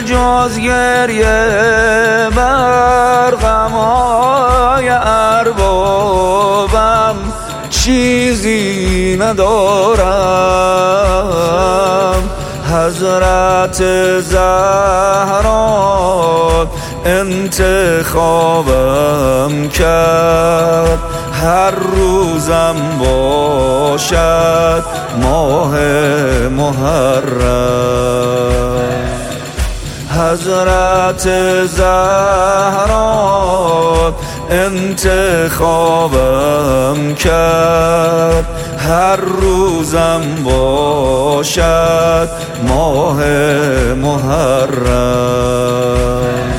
جز گریه بر غمای اربابم چیزی ندارم. حضرت زهرا انتخابم کرد، هر روزم باشد ماه محرم. حضرت زهرا انتخابم کرد، هر روزم باشد ماه محرم.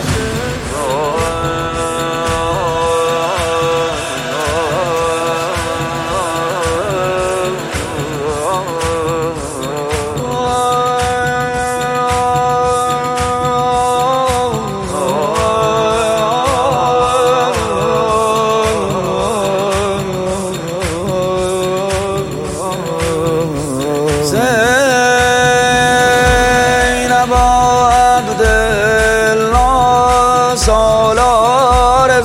زینب عبدالله سالار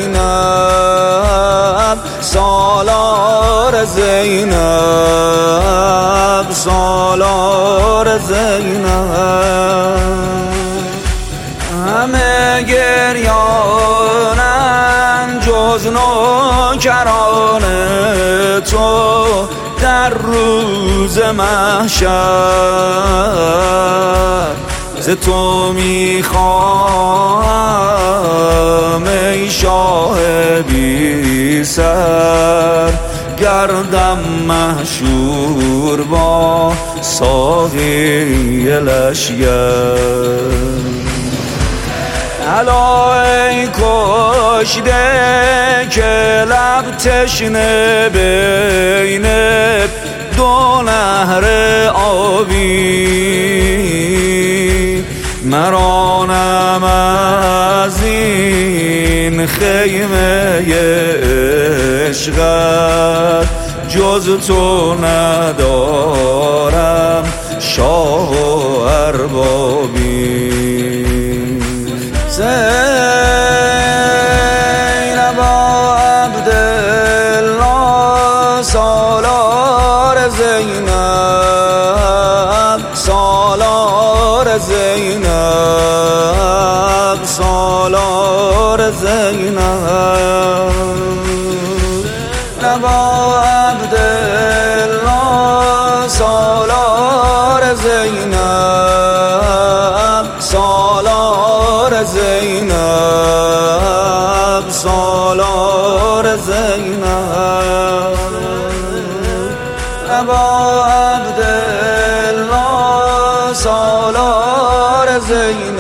زینب، سالار زینب، سالار زینب. همه گریانن جز نوکران تو در روز محشر. ز تو میخواهم ای شاه بی سر، گردم محشور با ساقی لشگر. الا ای کشته که لب تشنه بین دو نهر آبی، مرانم از این خیمه عشقت جز تو ندارم شاه و اربابی. زینب عبدالله سالار زینب، سالار زینب، سالار زینب. زینب عبدالله سالار زینب، سالار زینب، سالار زینب. ابا عبدالله سالار زینب.